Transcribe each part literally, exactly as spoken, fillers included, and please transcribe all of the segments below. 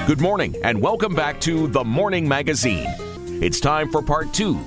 Good morning, and welcome back to The Morning Magazine. It's time for part two.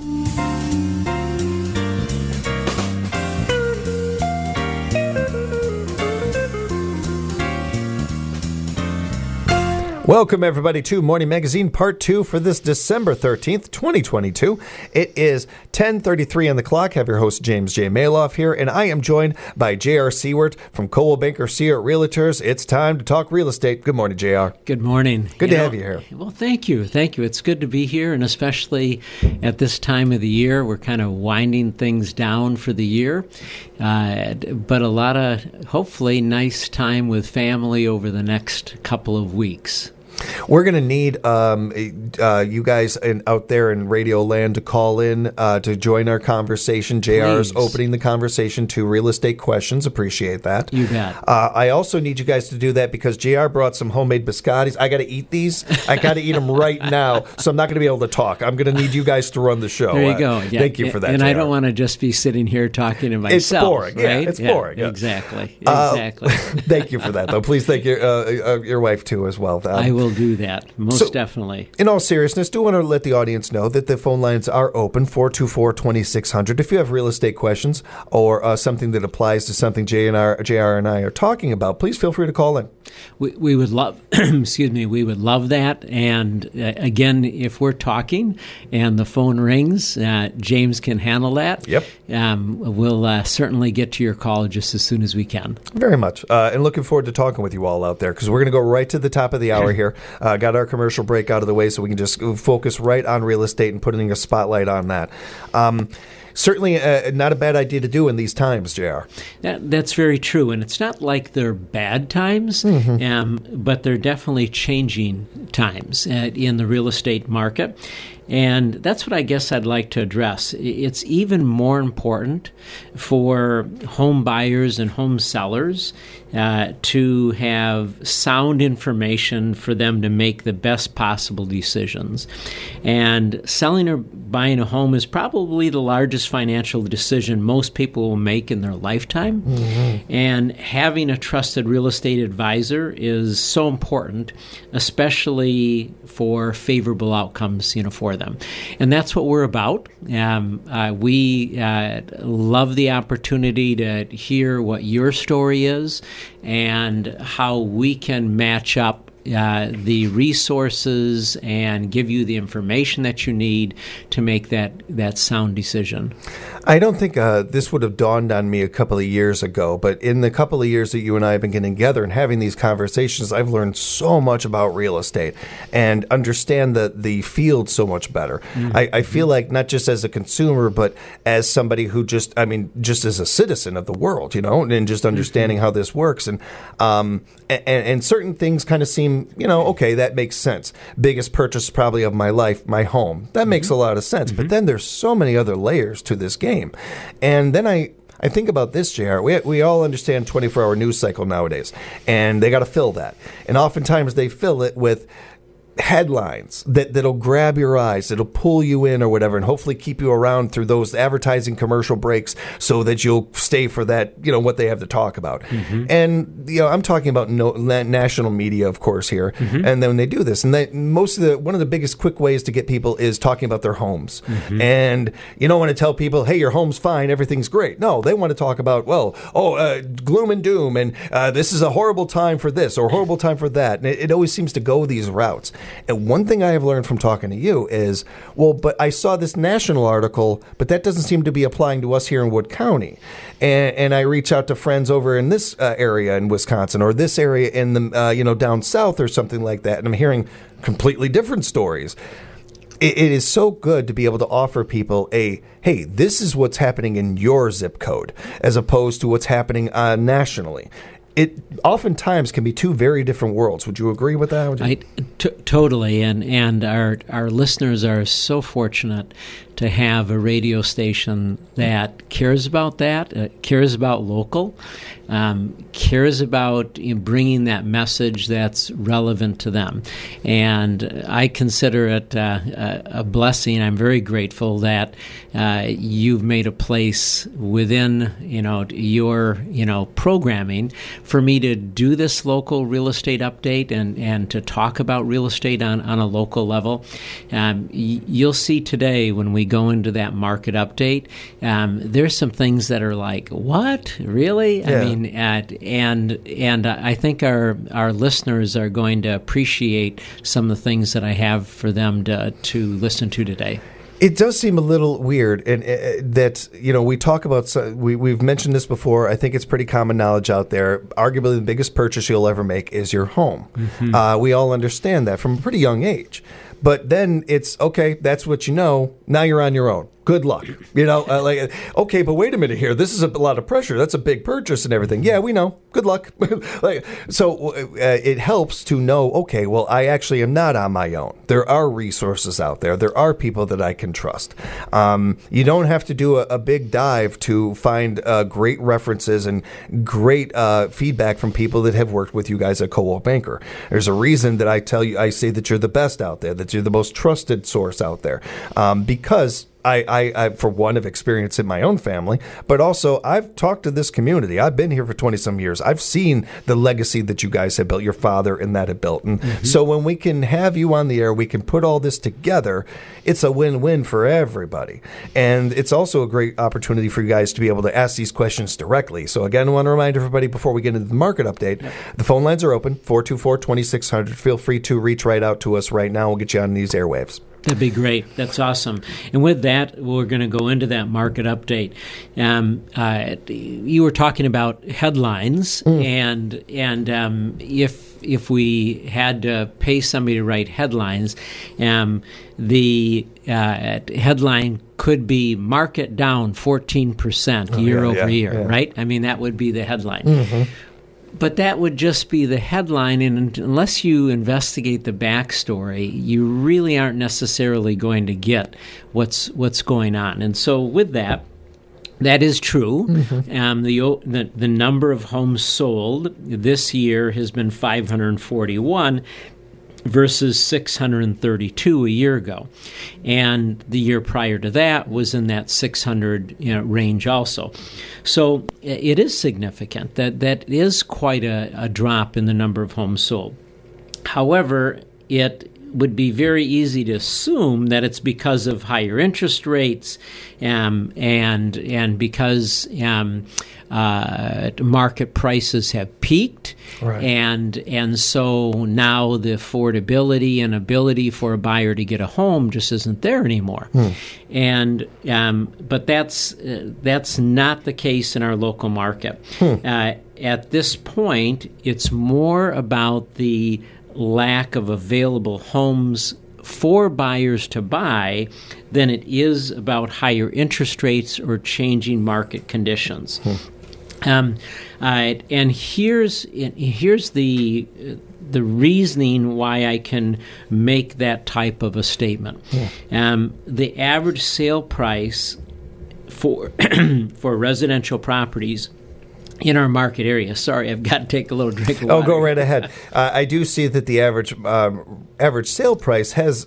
Welcome, everybody, to Morning Magazine Part two for this December thirteenth, twenty twenty-two. It is ten thirty-three on the clock. I have your host, James J. Maloff, here, and I am joined by J R. Seward from Coldwell Banker Seward Realtors. It's time to talk real estate. Good morning, J R. Good morning. Good you to know, have you here. Well, thank you. Thank you. It's good to be here, and especially at this time of the year. We're kind of winding things down for the year, uh, but a lot of, hopefully, nice time with family over the next couple of weeks. We're going to need um, uh, you guys in, out there in Radio Land to call in uh, to join our conversation. J R is opening the conversation to real estate questions. Appreciate that. You bet. Uh, I also need you guys to do that because J R brought some homemade biscottis. I got to eat these. I got to eat them right now, so I'm not going to be able to talk. I'm going to need you guys to run the show. There you uh, go. Yeah. Thank you for that, And J R. I don't want to just be sitting here talking to myself. It's boring. Right? Yeah, it's yeah, boring. Yeah. Exactly. Uh, Exactly. Thank you for that, though. Please thank your, uh, uh, your wife, too, as well. Um, I will do that, most so, definitely. In all seriousness, do want to let the audience know that the phone lines are open, four two four, two six zero zero. If you have real estate questions or uh, something that applies to something J R, J R and I are talking about, please feel free to call in. We, we would love, excuse me, we would love that. And uh, again, if we're talking and the phone rings, uh, James can handle that. Yep. Um, we'll uh, certainly get to your call just as soon as we can. Very much. Uh, and looking forward to talking with you all out there because we're going to go right to the top of the hour here. Uh, got our commercial break out of the way so we can just focus right on real estate and putting a spotlight on that. Um, Certainly uh, not a bad idea to do in these times, J R. That, that's very true. And it's not like they're bad times, mm-hmm. um, but they're definitely changing times uh, in the real estate market. And that's what I guess I'd like to address. It's even more important for home buyers and home sellers uh, to have sound information for them to make the best possible decisions. And selling or buying a home is probably the largest financial decision most people will make in their lifetime. Mm-hmm. And having a trusted real estate advisor is so important, especially for favorable outcomes, you know, for them. And that's what we're about. Um, uh, we uh, love the opportunity to hear what your story is and how we can match up Uh, the resources and give you the information that you need to make that, that sound decision. I don't think uh, this would have dawned on me a couple of years ago, but in the couple of years that you and I have been getting together and having these conversations, I've learned so much about real estate and understand the, the field so much better. Mm-hmm. I, I feel like not just as a consumer, but as somebody who just, I mean, just as a citizen of the world, you know, and just understanding mm-hmm. how this works. And, um, and, and certain things kind of seem, you know, okay, that makes sense. Biggest purchase probably of my life, my home. That makes mm-hmm. a lot of sense. Mm-hmm. But then there's so many other layers to this game. And then I, I think about this, J R. We, we all understand twenty-four hour news cycle nowadays, and they got to fill that. And oftentimes they fill it with headlines that, that'll grab your eyes, that'll pull you in or whatever, and hopefully keep you around through those advertising commercial breaks so that you'll stay for that, you know, what they have to talk about. Mm-hmm. And, you know, I'm talking about no, national media, of course, here. Mm-hmm. And then when they do this, and they, most of the, one of the biggest quick ways to get people is talking about their homes. Mm-hmm. And you don't want to tell people, hey, your home's fine, everything's great. No, they want to talk about, well, oh, uh, gloom and doom, and uh, this is a horrible time for this or horrible time for that. And it, it always seems to go these routes. And one thing I have learned from talking to you is, well, but I saw this national article, but that doesn't seem to be applying to us here in Wood County. And, and I reach out to friends over in this uh, area in Wisconsin or this area in the, uh, you know, down south or something like that. And I'm hearing completely different stories. It, it is so good to be able to offer people a, hey, this is what's happening in your zip code as opposed to what's happening uh, nationally. It oftentimes can be two very different worlds. Would you agree with that? I t- Totally, and and our our listeners are so fortunate to have a radio station that cares about that, uh, cares about local, um, cares about you know, bringing that message that's relevant to them. And I consider it uh, a, a blessing. I'm very grateful that uh, you've made a place within you know your you know programming for me to do this local real estate update and, and to talk about real estate on, on a local level. Um, y- you'll see today when we go into that market update, um, there's some things that are like, what? Really? Yeah. I mean, uh, and and I think our our listeners are going to appreciate some of the things that I have for them to to listen to today. It does seem a little weird, and uh, that you know we talk about. So we we've mentioned this before. I think it's pretty common knowledge out there. Arguably, the biggest purchase you'll ever make is your home. Mm-hmm. Uh, we all understand that from a pretty young age. But then it's okay. That's what you know. Now you're on your own. Good luck. You know, uh, like, okay, but wait a minute here. This is a lot of pressure. That's a big purchase and everything. Yeah, we know. Good luck. like, so uh, it helps to know, okay, well, I actually am not on my own. There are resources out there. There are people that I can trust. Um, you don't have to do a, a big dive to find uh, great references and great uh, feedback from people that have worked with you guys at Coldwell Banker. There's a reason that I tell you, I say that you're the best out there, that you're the most trusted source out there, um, because I, I, I, for one, have experienced in my own family, but also I've talked to this community. I've been here for twenty-some years. I've seen the legacy that you guys have built, your father and that have built. And mm-hmm. so when we can have you on the air, we can put all this together, it's a win-win for everybody. And it's also a great opportunity for you guys to be able to ask these questions directly. So again, I want to remind everybody before we get into the market update, yep. the phone lines are open, four two four, two six zero zero. Feel free to reach right out to us right now. We'll get you on these airwaves. That'd be great. That's awesome. And with that, we're going to go into that market update. Um, uh, you were talking about headlines, mm. and and um, if if we had to pay somebody to write headlines, um, the uh, headline could be "Market down fourteen percent oh, year yeah, over yeah, year," yeah. right? I mean, that would be the headline. Mm-hmm. But that would just be the headline, and unless you investigate the backstory, you really aren't necessarily going to get what's what's going on. And so with that, that is true. Mm-hmm. Um, the, the the number of homes sold this year has been five hundred forty-one versus six hundred thirty-two a year ago. And the year prior to that was in that six hundred you know, range also. So it is significant. That that is quite a, a drop in the number of homes sold. However, it would be very easy to assume that it's because of higher interest rates um, and and because um, uh, market prices have peaked, right. and and so now the affordability and ability for a buyer to get a home just isn't there anymore. Hmm. And um, but that's uh, that's not the case in our local market. Hmm. Uh, at this point, it's more about the lack of available homes for buyers to buy than it is about higher interest rates or changing market conditions. Hmm. Um, uh, and here's here's the the reasoning why I can make that type of a statement. Yeah. Um, the average sale price for for residential properties in our market area. Sorry, I've got to take a little drink of water. Oh, go right ahead. Uh, I do see that the average um, average sale price has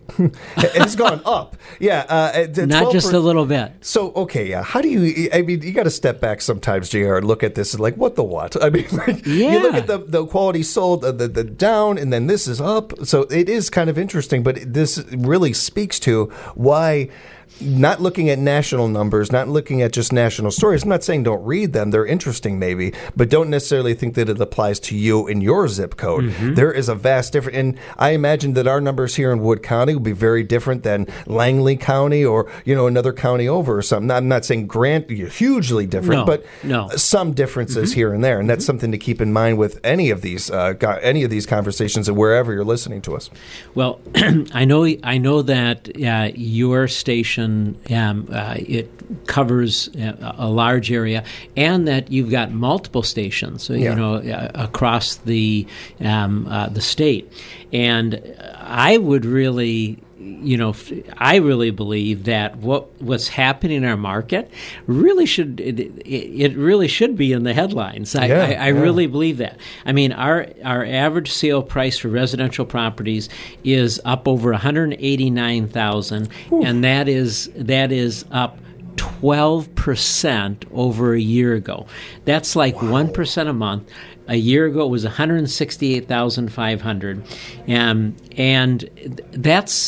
has gone up. Yeah, uh, not just a little bit. So, okay, yeah. How do you? I mean, you got to step back sometimes, J R, and look at this and like, what the what? I mean, like, yeah. you look at the the quality sold, the, the the down, and then this is up. So it is kind of interesting, but this really speaks to why. Not looking at national numbers, not looking at just national stories. I'm not saying don't read them. They're interesting maybe, but don't necessarily think that it applies to you in your zip code. Mm-hmm. There is a vast difference. And I imagine that our numbers here in Wood County will be very different than Langley County or, you know, another county over or something. I'm not saying Grant, hugely different, no, but no. some differences mm-hmm. here and there. And that's mm-hmm. something to keep in mind with any of these uh, any of these conversations and wherever you're listening to us. Well, I know I know that uh, your station population, um, uh, it covers a, a large area, and that you've got multiple stations, so, Yeah. you know, uh, across the um, uh, the state. And I would really, you know, I really believe that what what's happening in our market really should it, it really should be in the headlines. I, Yeah, I, I yeah. really believe that. I mean, our our average sale price for residential properties is up over one hundred eighty-nine thousand dollars, and that is that is up twelve percent over a year ago. That's like wow. one percent a month. A year ago, it was one hundred sixty-eight thousand five hundred, um, and that's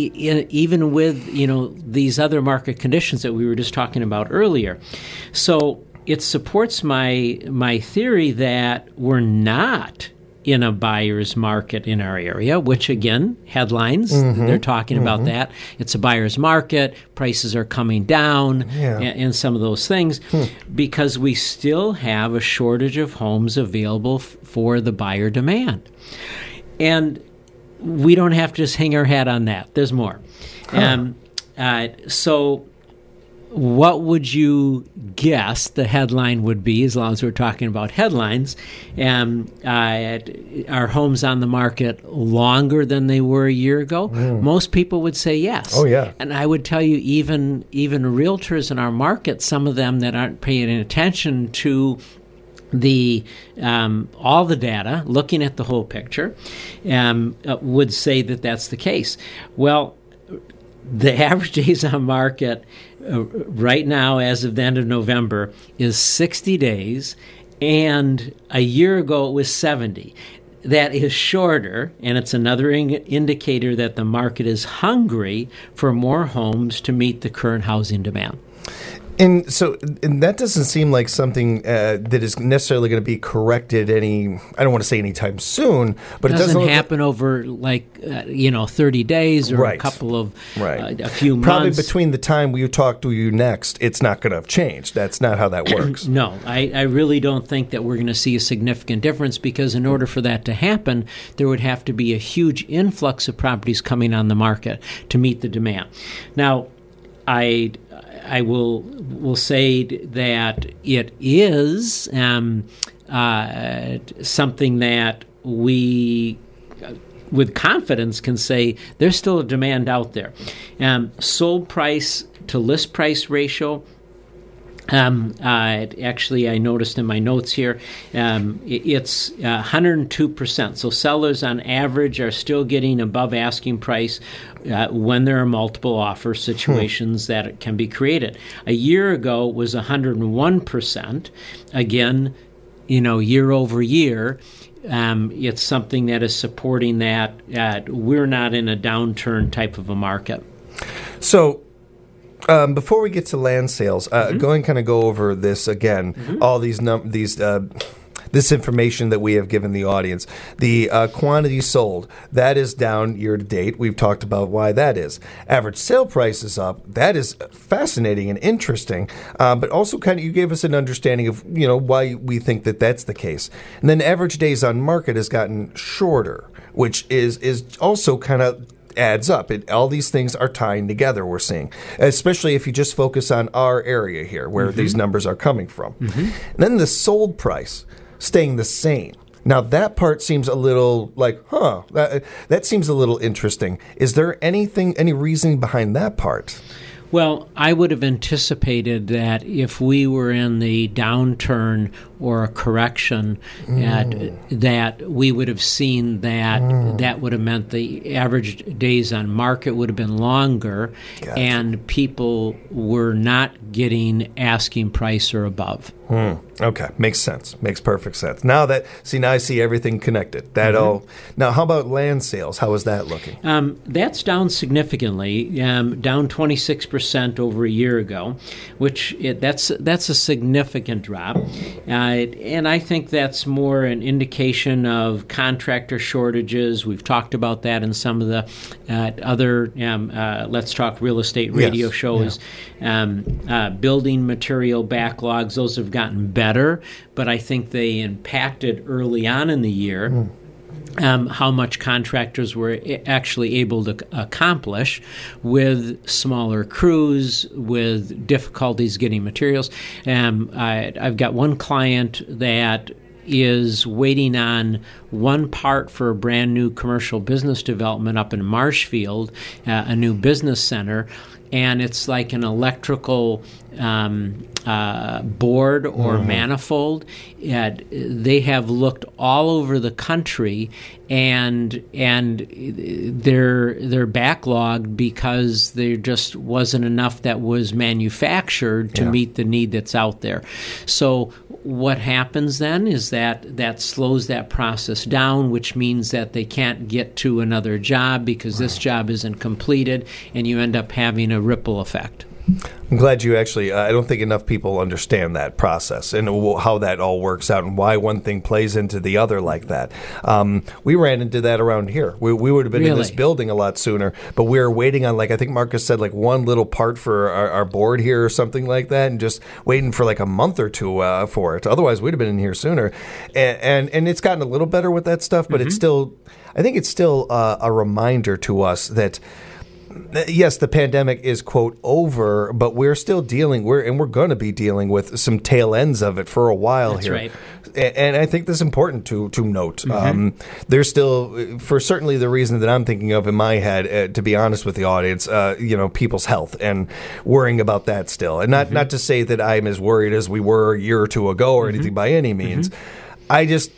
even with, you know, these other market conditions that we were just talking about earlier. So it supports my my theory that we're not in a buyer's market in our area, which, again, headlines, mm-hmm. they're talking mm-hmm. about that. It's a buyer's market. Prices are coming down yeah. and, and some of those things hmm. because we still have a shortage of homes available f- for the buyer demand. And we don't have to just hang our hat on that. There's more. Huh. Um, uh, so what would you guess the headline would be, as long as we're talking about headlines? Um, uh, are homes on the market longer than they were a year ago? Mm. Most people would say yes. Oh, yeah. And I would tell you, even even realtors in our market, some of them that aren't paying attention to the um, all the data, looking at the whole picture, um, uh, would say that that's the case. Well, the average days on market uh, right now, as of the end of November, is sixty days, and a year ago it was seventy. That is shorter, and it's another in- indicator that the market is hungry for more homes to meet the current housing demand. And so and that doesn't seem like something uh, that is necessarily going to be corrected any, I don't want to say anytime soon, but it it doesn't, doesn't happen over like, uh, you know, thirty days or right. a couple of, right. uh, a few Probably months. between the time we talk to you next, it's not going to have changed. That's not how that works. No, I, I really don't think that we're going to see a significant difference, because in order for that to happen, there would have to be a huge influx of properties coming on the market to meet the demand. Now, I I will will say that it is um, uh, something that we, with confidence, can say there's still a demand out there. Um, sold price to list price ratio. Um, uh, actually, I noticed in my notes here, um, it, it's uh, one hundred two percent. So sellers on average are still getting above asking price uh, when there are multiple offer situations hmm. that can be created. A year ago it was one hundred one percent. Again, you know, year over year, um, it's something that is supporting that. Uh, we're not in a downturn type of a market. So, Um, before we get to land sales, uh, mm-hmm. going kind of go over this again. Mm-hmm. All these num- these uh, this information that we have given the audience. The uh, quantity sold, that is down year to date. We've talked about why that is. Average sale price is up. That is fascinating and interesting. Uh, but also, kind of, you gave us an understanding of, you know, why we think that that's the case. And then average days on market has gotten shorter, which is is also kind of adds up. It, all these things are tying together, we're seeing, especially if you just focus on our area here where mm-hmm. these numbers are coming from. Mm-hmm. And then the sold price staying the same. Now, that part seems a little like, huh, that, that seems a little interesting. Is there anything, any reasoning behind that part? Well, I would have anticipated that if we were in the downturn or a correction, mm. at, that we would have seen that mm. that would have meant the average days on market would have been longer, gotcha. And people were not getting asking price or above. Mm. Okay, makes sense. Makes perfect sense. Now that see, now I see everything connected. That mm-hmm. all. Now, how about land sales? How is that looking? Um, that's down significantly, um, down twenty-six percent over a year ago, which it, that's that's a significant drop, uh, and I think that's more an indication of contractor shortages. We've talked about that in some of the uh, other um, uh, Let's Talk Real Estate radio yes. shows. Yeah. Um, uh, building material backlogs; those have gotten better, but I think they impacted early on in the year. Mm. Um, how much contractors were actually able to accomplish with smaller crews, with difficulties getting materials. Um, I, I've got one client that is waiting on one part for a brand new commercial business development up in Marshfield, uh, a new business center, and it's like an electrical um, uh, board or mm-hmm. manifold. Uh, they have looked all over the country, and and they're they're backlogged because there just wasn't enough that was manufactured to yeah. meet the need that's out there. So what happens then is that that slows that process down, which means that they can't get to another job because this job isn't completed, and you end up having a ripple effect. I'm glad you actually, uh, I don't think enough people understand that process and how that all works out and why one thing plays into the other like that. Um, we ran into that around here. We, we would have been really? in this building a lot sooner, but we were waiting on, like, I think Marcus said, like one little part for our, our board here or something like that, and just waiting for like a month or two uh, for it. Otherwise, we'd have been in here sooner. And, and, and it's gotten a little better with that stuff, but mm-hmm. it's still, I think it's still uh, a reminder to us that yes, the pandemic is, quote, over, but we're still dealing, we're and we're going to be dealing with some tail ends of it for a while That's here. Right. And I think that's important to to note. Mm-hmm. Um, there's still, for certainly the reason that I'm thinking of in my head, uh, to be honest with the audience, uh, you know, people's health and worrying about that still. And not, mm-hmm. not to say that I'm as worried as we were a year or two ago or mm-hmm. anything by any means. Mm-hmm. I just...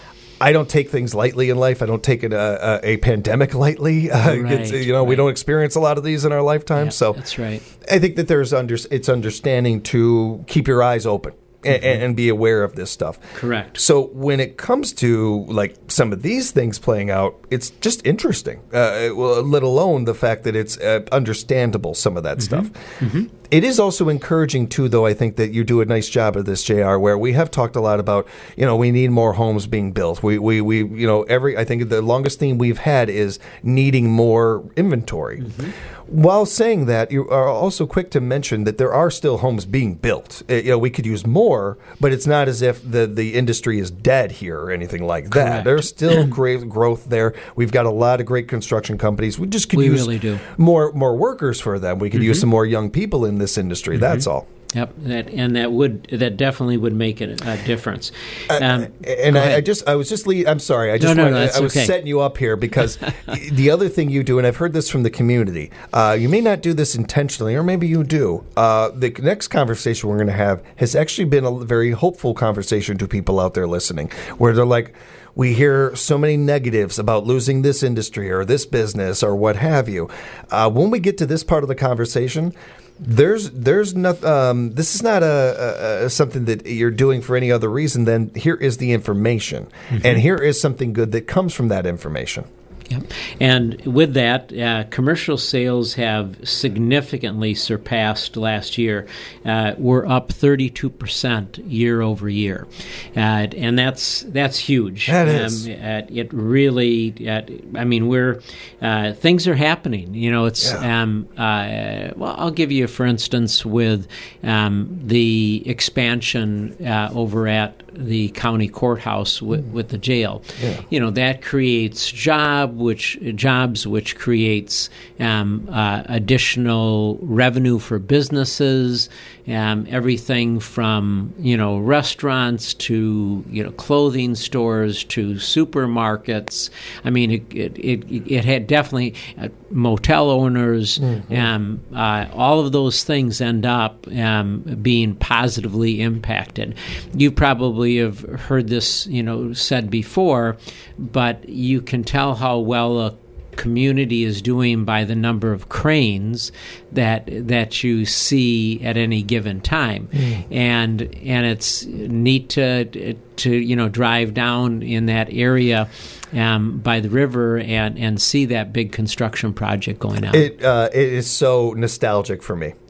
I don't take things lightly in life. I don't take it, uh, a, a pandemic lightly. Uh, right, you know, right. we don't experience a lot of these in our lifetime. Yeah, so that's right. I think that there's under, it's understanding to keep your eyes open. And, mm-hmm. and be aware of this stuff. Correct. So when it comes to like some of these things playing out, it's just interesting. Uh, well, let alone the fact that it's uh, understandable. Some of that mm-hmm. stuff. Mm-hmm. It is also encouraging too, though. I think that you do a nice job of this, J R. Where we have talked a lot about, you know, we need more homes being built. We we we you know every. I think the longest theme we've had is needing more inventory. Mm-hmm. While saying that, you are also quick to mention that there are still homes being built. Uh, you know, we could use more, but it's not as if the, the industry is dead here or anything like that. Correct. There's still great growth there. We've got a lot of great construction companies. We just could we use really do. more more workers for them. We could mm-hmm. use some more young people in this industry. Mm-hmm. That's all. Yep, that, and that would that definitely would make a, a difference. Um, uh, and I, I just I was just lead, I'm sorry I just no, no, wanted, no, I was okay. setting you up here because the other thing you do, and I've heard this from the community, uh, you may not do this intentionally, or maybe you do. Uh, the next conversation we're going to have has actually been a very hopeful conversation to people out there listening, where they're like, we hear so many negatives about losing this industry or this business or what have you. Uh, when we get to this part of the conversation, There's, there's not. Um, this is not a, a, a something that you're doing for any other reason than here is the information, mm-hmm. and here is something good that comes from that information. Yep. And with that, uh, commercial sales have significantly surpassed last year. Uh, we're up thirty-two percent year over year, uh, and that's that's huge. That is. Um, uh, it really. Uh, I mean, we're uh, things are happening. You know, it's. Yeah. Um, uh, well, I'll give you, for instance, with um, the expansion uh, over at the county courthouse with, mm. with the jail. Yeah. You know, that creates job. Which jobs, which creates um, uh, additional revenue for businesses, um, everything from you know restaurants to you know clothing stores to supermarkets. I mean, it it it, it had definitely uh, motel owners. Mm-hmm. Um, uh, all of those things end up um, being positively impacted. You probably have heard this you know said before, but you can tell how well a community is doing by the number of cranes that that you see at any given time, mm. and and it's neat to to you know drive down in that area um, by the river and, and see that big construction project going on. It uh, it is so nostalgic for me.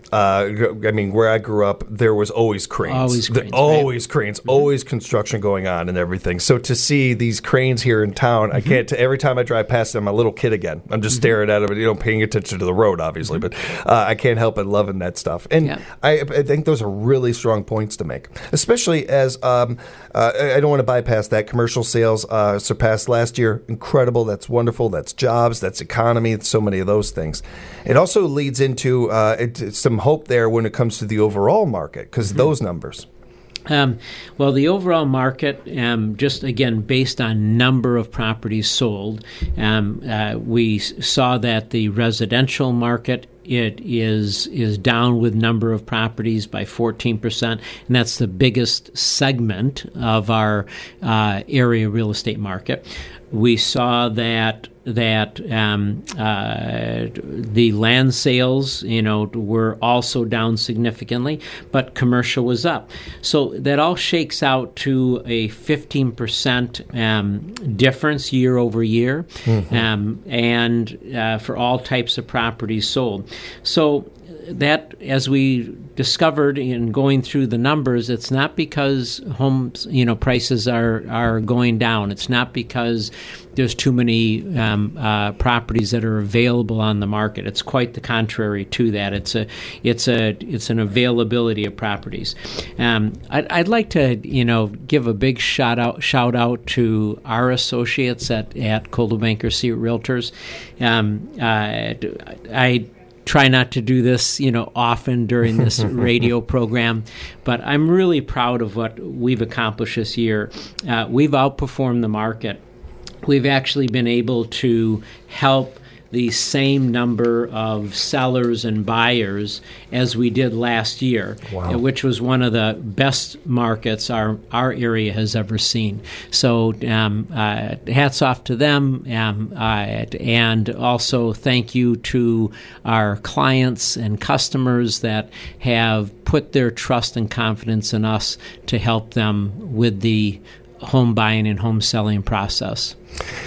Uh, I mean, where I grew up, there was always cranes. Always cranes. The, always right? cranes. Mm-hmm. Always construction going on and everything. So to see these cranes here in town, mm-hmm. I can't. T- every time I drive past them, I'm a little kid again. I'm just mm-hmm. staring at them, you know, paying attention to the road, obviously. Mm-hmm. But uh, I can't help but loving that stuff. And yeah. I, I think those are really strong points to make, especially as um, uh, I don't want to bypass that. Commercial sales uh, surpassed last year. Incredible. That's wonderful. That's jobs. That's economy. So many of those things. It also leads into uh, it, some hope there when it comes to the overall market, because mm-hmm. those numbers. Um, well, the overall market, um, just again based on number of properties sold, um, uh, we saw that the residential market it is is down with number of properties by fourteen percent, and that's the biggest segment of our uh, area real estate market. We saw that that um, uh, the land sales, you know, were also down significantly, but commercial was up. So that all shakes out to a fifteen percent um, difference year over year, mm-hmm. um, and uh, for all types of properties sold. So that, as we discovered in going through the numbers, it's not because homes, you know, prices are, are going down. It's not because there's too many um, uh, properties that are available on the market. It's quite the contrary to that. It's a, it's a, it's an availability of properties. Um, I'd, I'd like to, you know, give a big shout out, shout out to our associates at at Coldwell Banker Stewart Realtors. Um, uh, I. Try not to do this, you know, often during this radio program, but I'm really proud of what we've accomplished this year. Uh, we've outperformed the market. We've actually been able to help the same number of sellers and buyers as we did last year, wow. which was one of the best markets our, our area has ever seen. So um, uh, hats off to them, um, uh, and also thank you to our clients and customers that have put their trust and confidence in us to help them with the home buying and home selling process.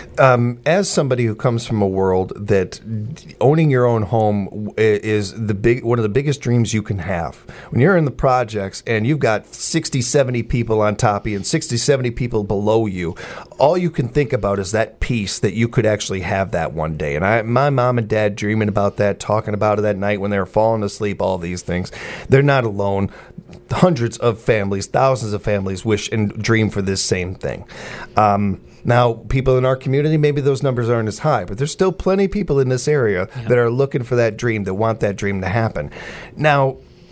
Um, as somebody who comes from a world that owning your own home is the big one of the biggest dreams you can have. When you're in the projects and you've got sixty, seventy people on top of you and sixty, seventy people below you, all you can think about is that piece that you could actually have that one day. And I, my mom and dad dreaming about that, talking about it that night when they were falling asleep, all these things. They're not alone. Hundreds of families, thousands of families wish and dream for this same thing. Um, Now, people in our community, maybe those numbers aren't as high, but there's still plenty of people in this area yep. that are looking for that dream, that want that dream to happen. Now,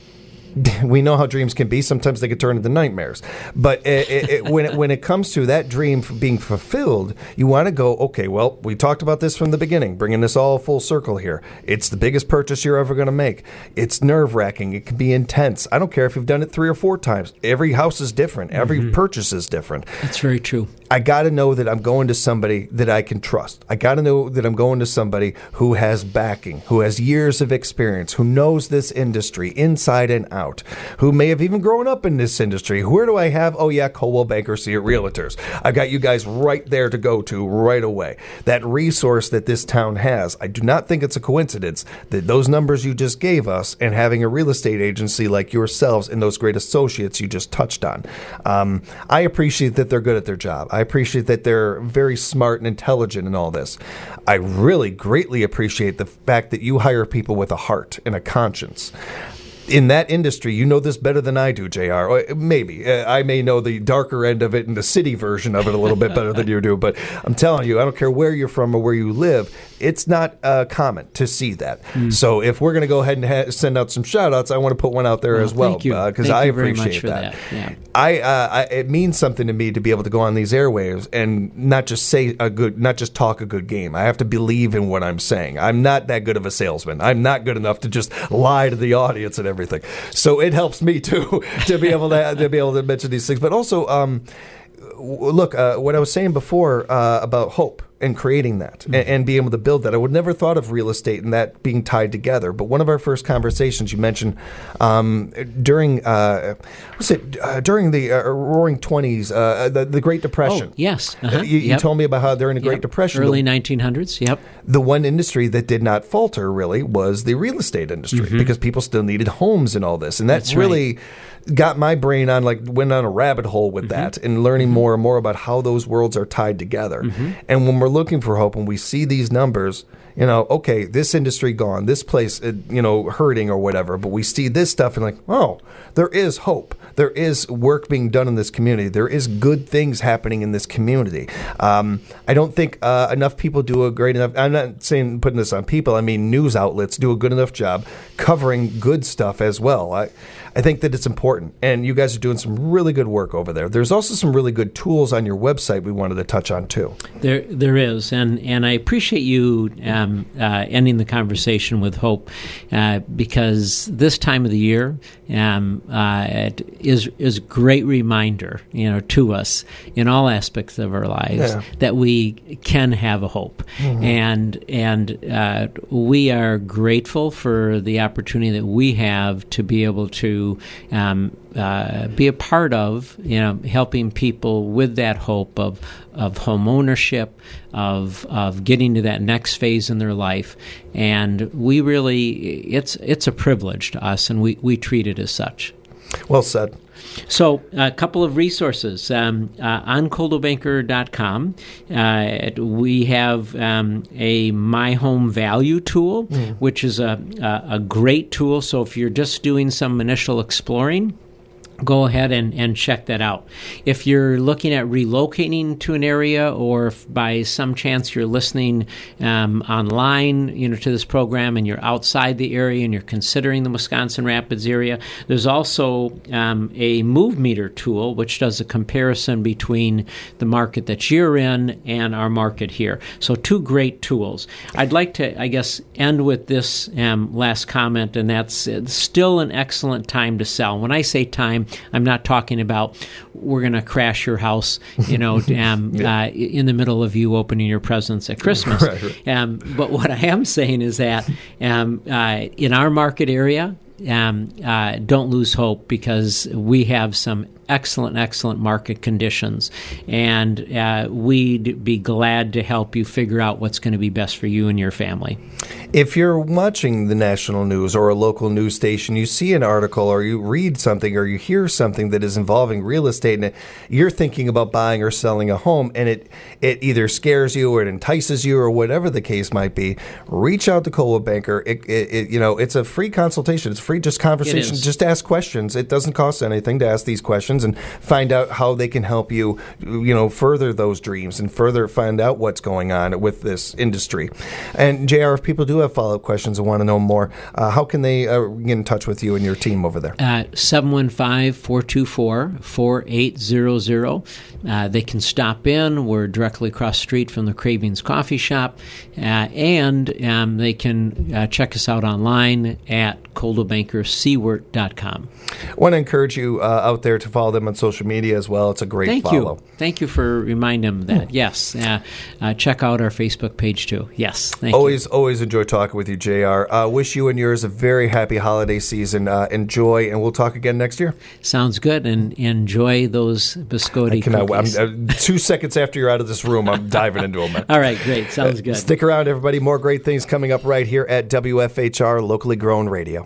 we know how dreams can be. Sometimes they can turn into nightmares. But it, it, it, when, it, when it comes to that dream being fulfilled, you want to go, okay, well, we talked about this from the beginning, bringing this all full circle here. It's the biggest purchase you're ever going to make. It's nerve-wracking. It can be intense. I don't care if you've done it three or four times. Every house is different. Every mm-hmm. purchase is different. That's very true. I got to know that I'm going to somebody that I can trust. I got to know that I'm going to somebody who has backing, who has years of experience, who knows this industry inside and out, who may have even grown up in this industry. Where do I have? Oh, yeah, Coldwell Banker Stewart Realtors. I've got you guys right there to go to right away. That resource that this town has, I do not think it's a coincidence that those numbers you just gave us and having a real estate agency like yourselves and those great associates you just touched on. Um, I appreciate that they're good at their job. I appreciate that they're very smart and intelligent in all this. I really greatly appreciate the fact that you hire people with a heart and a conscience. In that industry, you know this better than I do, J R. Maybe. I may know the darker end of it and the city version of it a little bit better than you do, but I'm telling you, I don't care where you're from or where you live, it's not uh, common to see that. Mm. So if we're going to go ahead and ha- send out some shout-outs, I want to put one out there well, as well, because uh, I appreciate that. that. Yeah. I, uh, I it means something to me to be able to go on these airwaves and not just say a good, not just talk a good game. I have to believe in what I'm saying. I'm not that good of a salesman. I'm not good enough to just lie to the audience and everything. So it helps me too to be able to to be able to mention these things. But also, um, look, uh, what I was saying before uh, about hope. in creating that mm-hmm. and, and be able to build that. I would never thought of real estate and that being tied together. But one of our first conversations, you mentioned um, during uh, was it uh, during the uh, Roaring Twenties, uh, the, the Great Depression. Oh, yes, uh-huh. you, you yep. told me about how during the Great yep. Depression, early the, nineteen hundreds. Yep. The one industry that did not falter really was the real estate industry mm-hmm. because people still needed homes and all this, and that's, that's really. Right. got my brain on, like, went on a rabbit hole with mm-hmm. that and learning mm-hmm. more and more about how those worlds are tied together. Mm-hmm. And when we're looking for hope, when we see these numbers, you know, okay, this industry gone, this place, you know, hurting or whatever, but we see this stuff and like, oh, there is hope. There is work being done in this community. There is good things happening in this community. Um, I don't think uh, enough people do a great enough, I'm not saying putting this on people, I mean news outlets do a good enough job covering good stuff as well. I, I think that it's important, and you guys are doing some really good work over there. There's also some really good tools on your website we wanted to touch on too. There, there is, and and I appreciate you um, uh, ending the conversation with hope, uh, because this time of the year um, uh, it is is a great reminder, you know, to us in all aspects of our lives yeah. that we can have a hope, mm-hmm. and and uh, we are grateful for the opportunity that we have to be able to. Um, uh, be a part of, you know, helping people with that hope of of home ownership, of of getting to that next phase in their life, and we really, it's it's a privilege to us, and we, we treat it as such. Well said. So a couple of resources um, uh, on coldwell banker dot com. Uh, we have um, a My Home Value tool, mm. which is a, a, a great tool. So if you're just doing some initial exploring, go ahead and, and check that out. If you're looking at relocating to an area, or if by some chance you're listening um, online, you know, to this program, and you're outside the area and you're considering the Wisconsin Rapids area, there's also um, a Move Meter tool, which does a comparison between the market that you're in and our market here. So two great tools. I'd like to, I guess, end with this um, last comment, and that's it's still an excellent time to sell. When I say time, I'm not talking about we're going to crash your house, you know, um, yeah. uh, in the middle of you opening your presents at Christmas. Right, right. Um, but what I am saying is that um, uh, in our market area, um, uh, don't lose hope, because we have some excellent, excellent market conditions, and uh, we'd be glad to help you figure out what's going to be best for you and your family. If you're watching the national news or a local news station, you see an article or you read something or you hear something that is involving real estate, and you're thinking about buying or selling a home, and it, it either scares you or it entices you or whatever the case might be, reach out to Coldwell Banker. It, it, it, you know, it's a free consultation. It's free, just conversation. Just ask questions. It doesn't cost anything to ask these questions and find out how they can help you, you know, further those dreams and further find out what's going on with this industry. And J R, if people do have follow-up questions and want to know more, uh, how can they uh, get in touch with you and your team over there? Uh, seven one five, four two four, four eight zero zero. Uh, they can stop in. We're directly across the street from the Cravings Coffee Shop. Uh, and um, they can uh, check us out online at coldwell banker sewart dot com. I want to encourage you uh, out there to follow them on social media as well. It's a great Thank follow. You. Thank you for reminding them that. Yes. Uh, uh, check out our Facebook page too. Yes. Thank always, you. Always enjoy talking with you, J R. Uh, wish you and yours a very happy holiday season. Uh, enjoy, and we'll talk again next year. Sounds good. And enjoy those biscotti cookies. I'm, uh, two seconds after you're out of this room, I'm diving into them. All right. Great. Sounds good. Uh, stick around, everybody. More great things coming up right here at W F H R Locally Grown Radio.